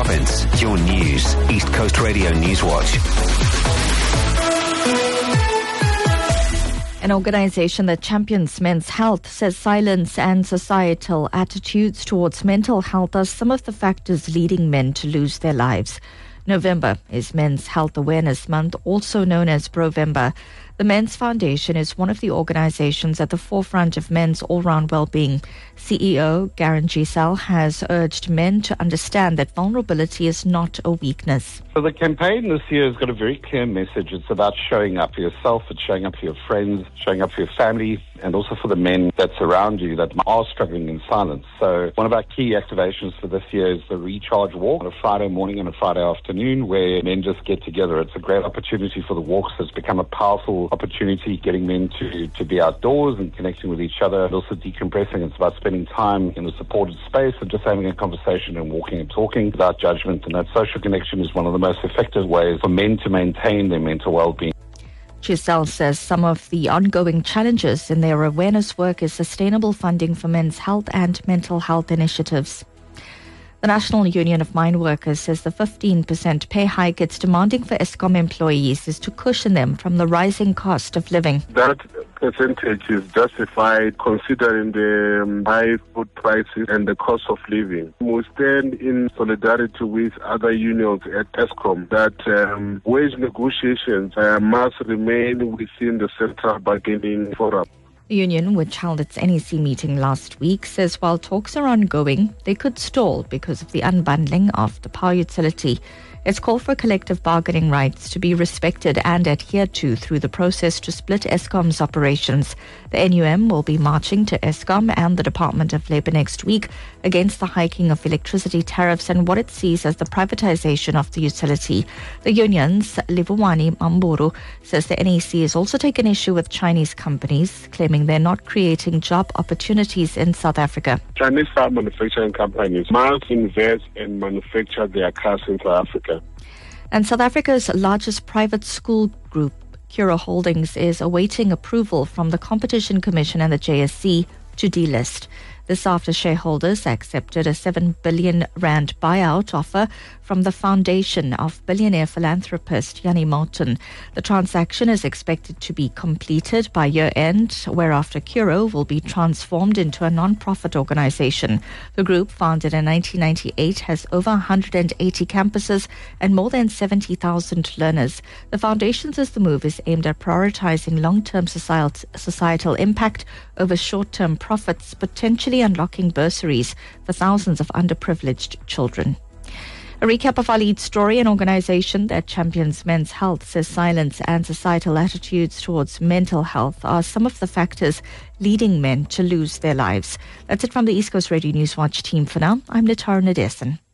province. Your news, East Coast Radio Newswatch. An organisation that champions men's health says silence and societal attitudes towards mental health are some of the factors leading men to lose their lives. November is Men's Health Awareness Month, also known as Brovember. The Men's Foundation is one of the organizations at the forefront of men's all-round well-being. CEO Garen Giselle has urged men to understand that vulnerability is not a weakness. So the campaign this year has got a very clear message. It's about showing up for yourself, it's showing up for your friends, showing up for your family, and also for the men that surround you that are struggling in silence. So one of our key activations for this year is the Recharge Walk on a Friday morning and a Friday afternoon where men just get together. It's a great opportunity for the walks. It's become a powerful opportunity getting men to be outdoors and connecting with each other and also decompressing. It's about spending time in a supported space and just having a conversation and walking and talking without judgment. And that social connection is one of the most effective ways for men to maintain their mental well-being. Giselle says some of the ongoing challenges in their awareness work is sustainable funding for men's health and mental health initiatives. The National Union of Mine Workers says the 15% pay hike it's demanding for Eskom employees is to cushion them from the rising cost of living. That percentage is justified considering the high food prices and the cost of living. We stand in solidarity with other unions at Eskom that wage negotiations must remain within the central bargaining forum. The union, which held its NEC meeting last week, says while talks are ongoing, they could stall because of the unbundling of the power utility. It's called for collective bargaining rights to be respected and adhered to through the process to split Eskom's operations. The NUM will be marching to Eskom and the Department of Labour next week against the hiking of electricity tariffs and what it sees as the privatization of the utility. The union's Livhuwani Mamburu says the NEC has also taken issue with Chinese companies, claiming they're not creating job opportunities in South Africa. Chinese car manufacturing companies must invest and manufacture their cars in South Africa. And South Africa's largest private school group, Curro Holdings, is awaiting approval from the Competition Commission and the JSE to delist. This after shareholders accepted a 7 billion rand buyout offer from the foundation of billionaire philanthropist Jannie Morton. The transaction is expected to be completed by year-end, whereafter Curro will be transformed into a non-profit organization. The group, founded in 1998, has over 180 campuses and more than 70,000 learners. The foundation says the move is aimed at prioritizing long-term societal impact over short-term profits, potentially unlocking bursaries for thousands of underprivileged children. A recap of our lead story: an organization that champions men's health says silence and societal attitudes towards mental health are some of the factors leading men to lose their lives. That's it from the East Coast Radio Newswatch team for now. I'm Natara Nadesan.